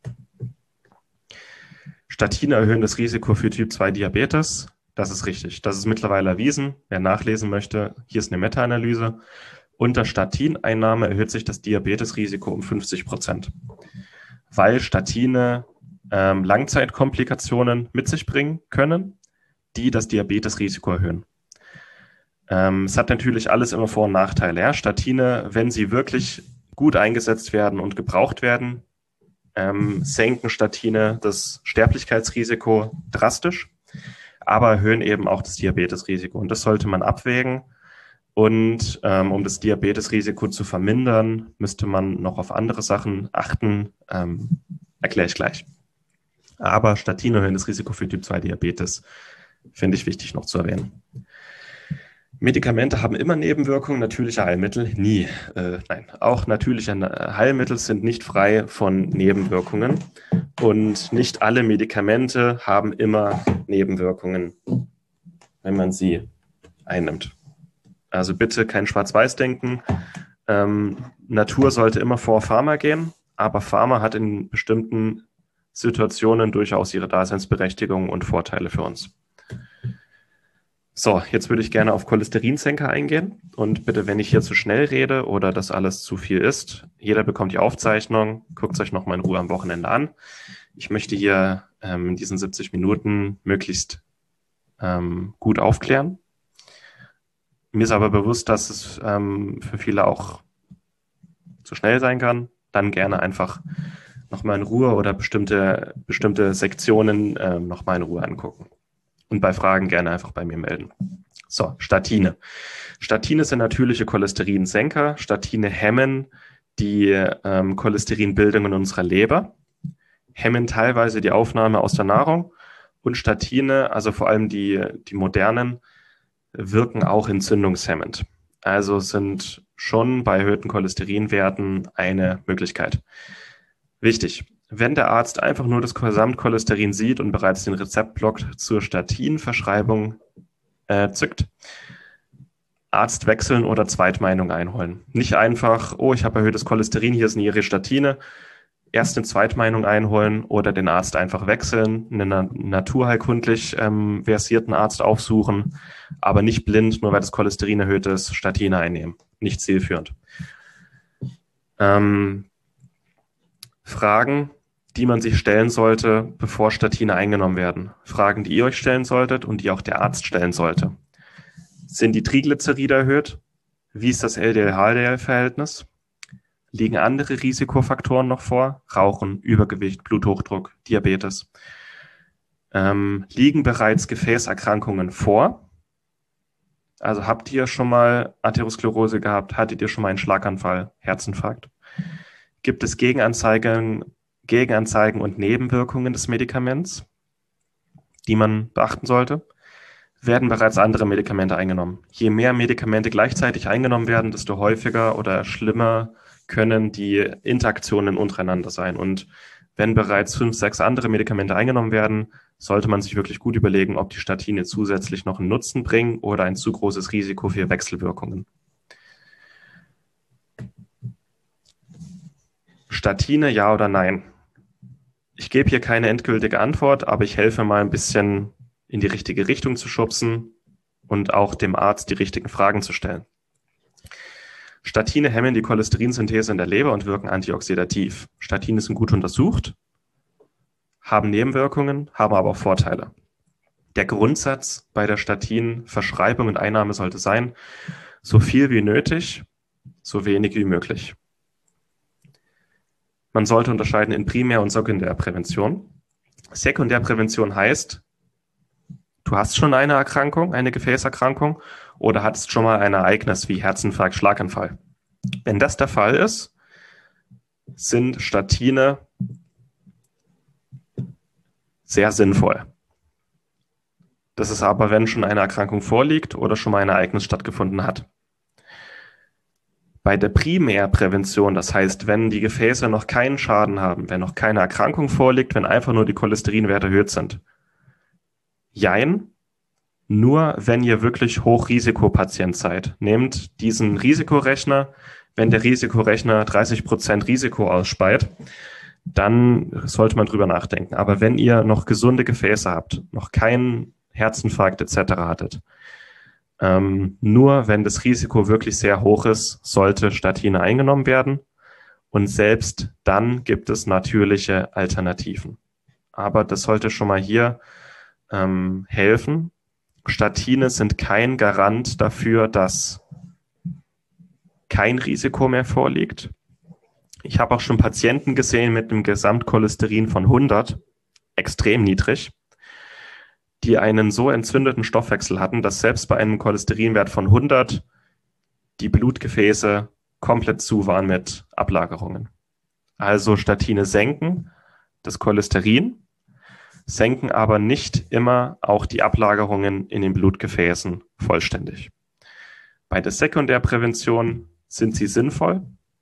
Statine erhöhen das Risiko für Typ zwei Diabetes. Das ist richtig. Das ist mittlerweile erwiesen. Wer nachlesen möchte, hier ist eine Meta-Analyse. Unter Statineinnahme erhöht sich das Diabetesrisiko um fünfzig Prozent, weil Statine ähm, Langzeitkomplikationen mit sich bringen können, die das Diabetesrisiko erhöhen. Ähm, es hat natürlich alles immer Vor- und Nachteile. Ja? Statine, wenn sie wirklich gut eingesetzt werden und gebraucht werden, ähm, senken Statine das Sterblichkeitsrisiko drastisch, aber erhöhen eben auch das Diabetesrisiko. Und das sollte man abwägen. Und ähm, um das Diabetesrisiko zu vermindern, müsste man noch auf andere Sachen achten. Ähm, erkläre ich gleich. Aber Statine erhöhen das Risiko für Typ zwei Diabetes. Finde ich wichtig noch zu erwähnen. Medikamente haben immer Nebenwirkungen, natürliche Heilmittel nie. Äh, nein, auch natürliche Heilmittel sind nicht frei von Nebenwirkungen. Und nicht alle Medikamente haben immer Nebenwirkungen, wenn man sie einnimmt. Also bitte kein Schwarz-Weiß-Denken. Ähm, Natur sollte immer vor Pharma gehen, aber Pharma hat in bestimmten Situationen durchaus ihre Daseinsberechtigung und Vorteile für uns. So, jetzt würde ich gerne auf Cholesterinsenker eingehen. Und bitte, wenn ich hier zu schnell rede oder das alles zu viel ist, jeder bekommt die Aufzeichnung, guckt es euch nochmal in Ruhe am Wochenende an. Ich möchte hier ähm, in diesen siebzig Minuten möglichst ähm, gut aufklären. Mir ist aber bewusst, dass es ähm, für viele auch zu schnell sein kann. Dann gerne einfach nochmal in Ruhe oder bestimmte, bestimmte Sektionen äh, nochmal in Ruhe angucken. Und bei Fragen gerne einfach bei mir melden. So, Statine. Statine sind natürliche Cholesterinsenker. Statine hemmen die ähm, Cholesterinbildung in unserer Leber, hemmen teilweise die Aufnahme aus der Nahrung und Statine, also vor allem die, die modernen, wirken auch entzündungshemmend. Also sind schon bei erhöhten Cholesterinwerten eine Möglichkeit. Wichtig. Wenn der Arzt einfach nur das Gesamtcholesterin sieht und bereits den Rezeptblock zur Statinverschreibung äh, zückt, Arzt wechseln oder Zweitmeinung einholen. Nicht einfach, oh, ich habe erhöhtes Cholesterin, hier ist eine ihre Statine. Erst eine Zweitmeinung einholen oder den Arzt einfach wechseln, einen naturheilkundlich ähm, versierten Arzt aufsuchen, aber nicht blind, nur weil das Cholesterin erhöht ist, Statine einnehmen. Nicht zielführend. Ähm, Fragen, die man sich stellen sollte, bevor Statine eingenommen werden. Fragen, die ihr euch stellen solltet und die auch der Arzt stellen sollte. Sind die Triglyceride erhöht? Wie ist das L D L-H D L-Verhältnis? Liegen andere Risikofaktoren noch vor? Rauchen, Übergewicht, Bluthochdruck, Diabetes. Ähm, liegen bereits Gefäßerkrankungen vor? Also habt ihr schon mal Atherosklerose gehabt? Hattet ihr schon mal einen Schlaganfall, Herzinfarkt? Gibt es Gegenanzeigen, Gegenanzeigen und Nebenwirkungen des Medikaments, die man beachten sollte? werden bereits andere Medikamente eingenommen. Je mehr Medikamente gleichzeitig eingenommen werden, desto häufiger oder schlimmer können die Interaktionen untereinander sein. Und wenn bereits fünf, sechs andere Medikamente eingenommen werden, sollte man sich wirklich gut überlegen, ob die Statine zusätzlich noch einen Nutzen bringen oder ein zu großes Risiko für Wechselwirkungen. Statine, ja oder nein? Ich gebe hier keine endgültige Antwort, aber ich helfe mal ein bisschen in die richtige Richtung zu schubsen und auch dem Arzt die richtigen Fragen zu stellen. Statine hemmen die Cholesterinsynthese in der Leber und wirken antioxidativ. Statine sind gut untersucht, haben Nebenwirkungen, haben aber auch Vorteile. Der Grundsatz bei der Statinverschreibung und Einnahme sollte sein, so viel wie nötig, so wenig wie möglich. Man sollte unterscheiden in Primär- und Sekundärprävention. Sekundärprävention heißt, du hast schon eine Erkrankung, eine Gefäßerkrankung oder hattest schon mal ein Ereignis wie Herzinfarkt, Schlaganfall. Wenn das der Fall ist, sind Statine sehr sinnvoll. Das ist aber, wenn schon eine Erkrankung vorliegt oder schon mal ein Ereignis stattgefunden hat. Bei der Primärprävention, das heißt, wenn die Gefäße noch keinen Schaden haben, wenn noch keine Erkrankung vorliegt, wenn einfach nur die Cholesterinwerte erhöht sind, jein, nur wenn ihr wirklich Hochrisikopatient seid. Nehmt diesen Risikorechner, wenn der Risikorechner dreißig Prozent Risiko ausspeit, dann sollte man drüber nachdenken. Aber wenn ihr noch gesunde Gefäße habt, noch keinen Herzinfarkt et cetera hattet, ähm, nur wenn das Risiko wirklich sehr hoch ist, sollte Statine eingenommen werden. Und selbst dann gibt es natürliche Alternativen. Aber das sollte schon mal hier ähm, helfen. Statine sind kein Garant dafür, dass kein Risiko mehr vorliegt. Ich habe auch schon Patienten gesehen mit einem Gesamtcholesterin von hundert, extrem niedrig, die einen so entzündeten Stoffwechsel hatten, dass selbst bei einem Cholesterinwert von hundert die Blutgefäße komplett zu waren mit Ablagerungen. Also Statine senken das Cholesterin, senken aber nicht immer auch die Ablagerungen in den Blutgefäßen vollständig. Bei der Sekundärprävention sind sie sinnvoll.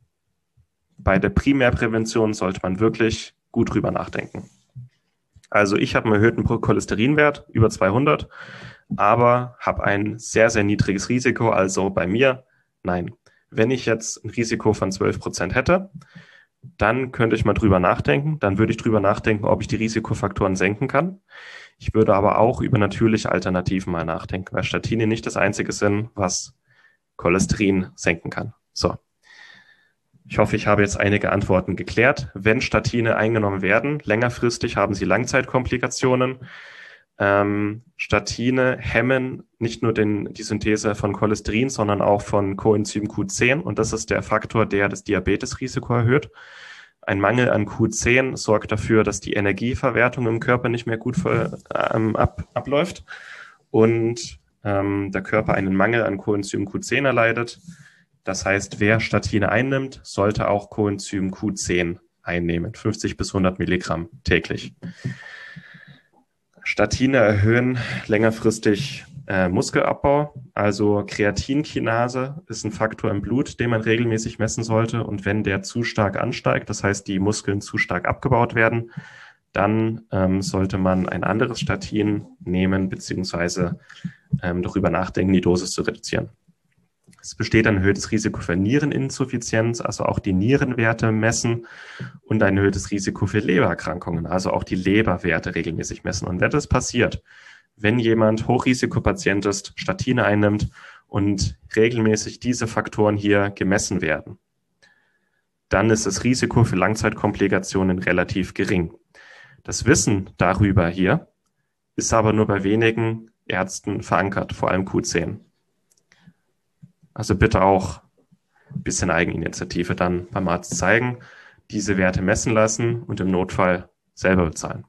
Bei der Primärprävention sollte man wirklich gut drüber nachdenken. Also ich habe einen erhöhten Cholesterinwert, über zweihundert, aber habe ein sehr, sehr niedriges Risiko. Also bei mir, nein. Wenn ich jetzt ein Risiko von zwölf Prozent hätte, dann könnte ich mal drüber nachdenken. Dann würde ich drüber nachdenken, ob ich die Risikofaktoren senken kann. Ich würde aber auch über natürliche Alternativen mal nachdenken, weil Statine nicht das einzige sind, was Cholesterin senken kann. So. Ich hoffe, ich habe jetzt einige Antworten geklärt. Wenn Statine eingenommen werden, längerfristig haben sie Langzeitkomplikationen. Ähm, Statine hemmen nicht nur den, die Synthese von Cholesterin, sondern auch von Coenzym Q zehn. Und das ist der Faktor, der das Diabetesrisiko erhöht. Ein Mangel an Q zehn sorgt dafür, dass die Energieverwertung im Körper nicht mehr gut für, ähm, ab, abläuft und ähm, der Körper einen Mangel an Coenzym Q zehn erleidet. Das heißt, wer Statine einnimmt, sollte auch Coenzym Q zehn einnehmen, fünfzig bis hundert Milligramm täglich. Statine erhöhen längerfristig äh, Muskelabbau, also Kreatinkinase ist ein Faktor im Blut, den man regelmäßig messen sollte. Und wenn der zu stark ansteigt, das heißt, die Muskeln zu stark abgebaut werden, dann ähm, sollte man ein anderes Statin nehmen, beziehungsweise ähm, darüber nachdenken, die Dosis zu reduzieren. Es besteht ein erhöhtes Risiko für Niereninsuffizienz, also auch die Nierenwerte messen, und ein erhöhtes Risiko für Lebererkrankungen, also auch die Leberwerte regelmäßig messen. Und wenn das passiert, wenn jemand Hochrisikopatient ist, Statine einnimmt und regelmäßig diese Faktoren hier gemessen werden, dann ist das Risiko für Langzeitkomplikationen relativ gering. Das Wissen darüber hier ist aber nur bei wenigen Ärzten verankert, vor allem Q zehn. Also bitte auch ein bisschen Eigeninitiative dann beim Arzt zeigen, diese Werte messen lassen und im Notfall selber bezahlen.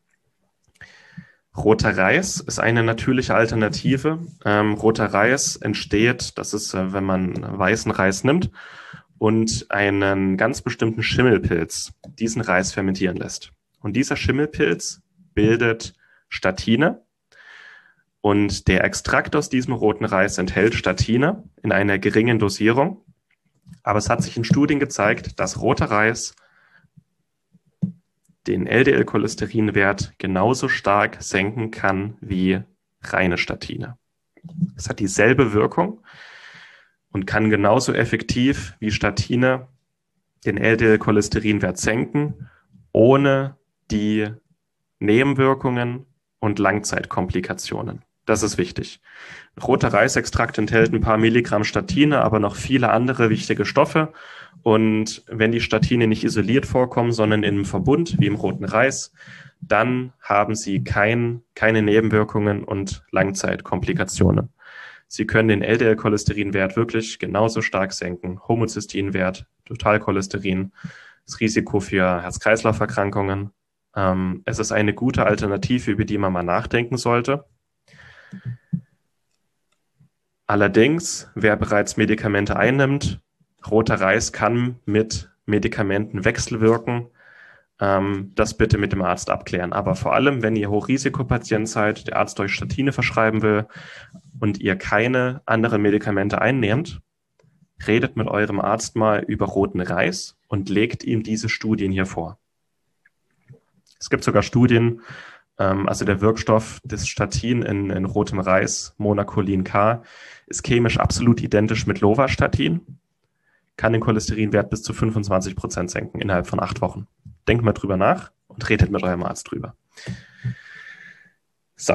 Roter Reis ist eine natürliche Alternative. Ähm, roter Reis entsteht, das ist, äh, wenn man weißen Reis nimmt und einen ganz bestimmten Schimmelpilz diesen Reis fermentieren lässt. Und dieser Schimmelpilz bildet Statine. Und der Extrakt aus diesem roten Reis enthält Statine in einer geringen Dosierung. Aber es hat sich in Studien gezeigt, dass roter Reis den L D L-Cholesterinwert genauso stark senken kann wie reine Statine. Es hat dieselbe Wirkung und kann genauso effektiv wie Statine den L D L-Cholesterinwert senken, ohne die Nebenwirkungen und Langzeitkomplikationen. Das ist wichtig. Roter Reisextrakt enthält ein paar Milligramm Statine, aber noch viele andere wichtige Stoffe. Und wenn die Statine nicht isoliert vorkommen, sondern in einem Verbund, wie im roten Reis, dann haben sie kein, keine Nebenwirkungen und Langzeitkomplikationen. Sie können den L D L-Cholesterinwert wirklich genauso stark senken. Homozysteinwert, Totalcholesterin, das Risiko für Herz-Kreislauf-Erkrankungen. Ähm, es ist eine gute Alternative, über die man mal nachdenken sollte. Allerdings, wer bereits Medikamente einnimmt, roter Reis kann mit Medikamenten wechselwirken. Ähm, das bitte mit dem Arzt abklären. Aber vor allem, wenn ihr Hochrisikopatient seid, der Arzt euch Statine verschreiben will und ihr keine anderen Medikamente einnehmt, redet mit eurem Arzt mal über roten Reis und legt ihm diese Studien hier vor. Es gibt sogar Studien, ähm, also der Wirkstoff des Statin in, in rotem Reis, Monacolin K, ist chemisch absolut identisch mit Lovastatin, kann den Cholesterinwert bis zu fünfundzwanzig Prozent senken innerhalb von acht Wochen. Denkt mal drüber nach und redet mit eurem Arzt drüber. So.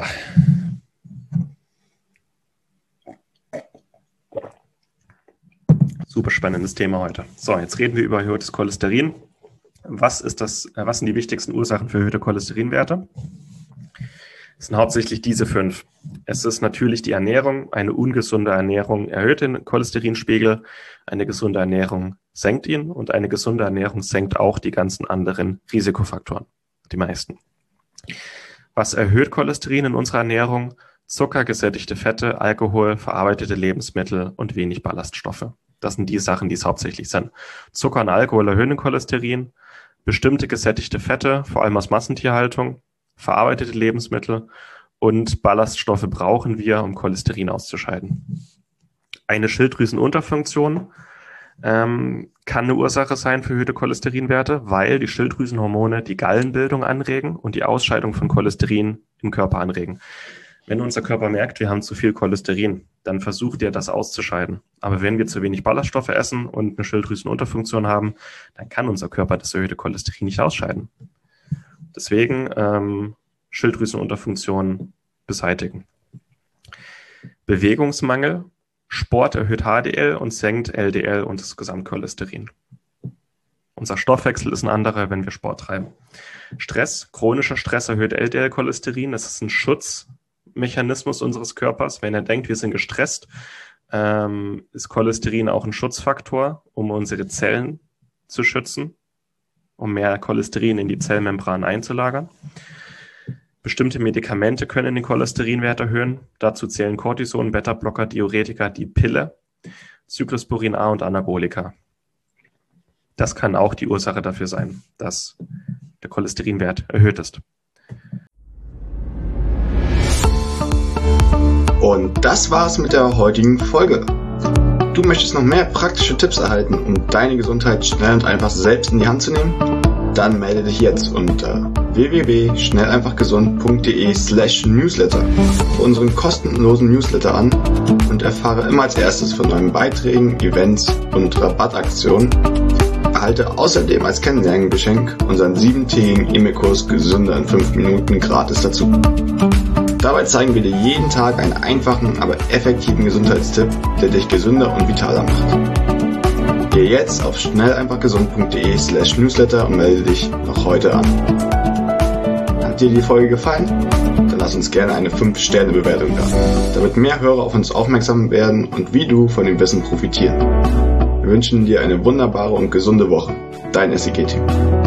Super spannendes Thema heute. So, jetzt reden wir über erhöhtes Cholesterin. Was ist das, was sind die wichtigsten Ursachen für erhöhte Cholesterinwerte? Es sind hauptsächlich diese fünf. Es ist natürlich die Ernährung. Eine ungesunde Ernährung erhöht den Cholesterinspiegel. Eine gesunde Ernährung senkt ihn und eine gesunde Ernährung senkt auch die ganzen anderen Risikofaktoren, die meisten. Was erhöht Cholesterin in unserer Ernährung? Zucker, gesättigte Fette, Alkohol, verarbeitete Lebensmittel und wenig Ballaststoffe. Das sind die Sachen, die es hauptsächlich sind. Zucker und Alkohol erhöhen den Cholesterin. Bestimmte gesättigte Fette, vor allem aus Massentierhaltung, verarbeitete Lebensmittel und Ballaststoffe brauchen wir, um Cholesterin auszuscheiden. Eine Schilddrüsenunterfunktion ähm, kann eine Ursache sein für erhöhte Cholesterinwerte, weil die Schilddrüsenhormone die Gallenbildung anregen und die Ausscheidung von Cholesterin im Körper anregen. Wenn unser Körper merkt, wir haben zu viel Cholesterin, dann versucht er, das auszuscheiden. Aber wenn wir zu wenig Ballaststoffe essen und eine Schilddrüsenunterfunktion haben, dann kann unser Körper das erhöhte Cholesterin nicht ausscheiden. Deswegen ähm, Schilddrüsenunterfunktion beseitigen. Bewegungsmangel. Sport erhöht H D L und senkt L D L und das Gesamtcholesterin. Unser Stoffwechsel ist ein anderer, wenn wir Sport treiben. Stress. Chronischer Stress erhöht L D L-Cholesterin. Das ist ein Schutzmechanismus unseres Körpers. Wenn er denkt, wir sind gestresst, ähm, ist Cholesterin auch ein Schutzfaktor, um unsere Zellen zu schützen, um mehr Cholesterin in die Zellmembran einzulagern. Bestimmte Medikamente können den Cholesterinwert erhöhen. Dazu zählen Cortison, Beta-Blocker, Diuretika, die Pille, Cyclosporin A und Anabolika. Das kann auch die Ursache dafür sein, dass der Cholesterinwert erhöht ist. Und das war's mit der heutigen Folge. Du möchtest noch mehr praktische Tipps erhalten, um deine Gesundheit schnell und einfach selbst in die Hand zu nehmen? Dann melde dich jetzt unter w w w punkt schnell einfach gesund punkt d e slash newsletter für unseren kostenlosen Newsletter an und erfahre immer als erstes von neuen Beiträgen, Events und Rabattaktionen. Erhalte außerdem als Kennenlerngeschenk unseren siebentägigen E-Mail-Kurs Gesünder in fünf Minuten gratis dazu. Dabei zeigen wir dir jeden Tag einen einfachen, aber effektiven Gesundheitstipp, der dich gesünder und vitaler macht. Geh jetzt auf schnell einfach gesund punkt d e slash newsletter und melde dich noch heute an. Hat dir die Folge gefallen? Dann lass uns gerne eine fünf Sterne Bewertung da, damit mehr Hörer auf uns aufmerksam werden und wie du von dem Wissen profitieren. Wir wünschen dir eine wunderbare und gesunde Woche. Dein S E G-Team.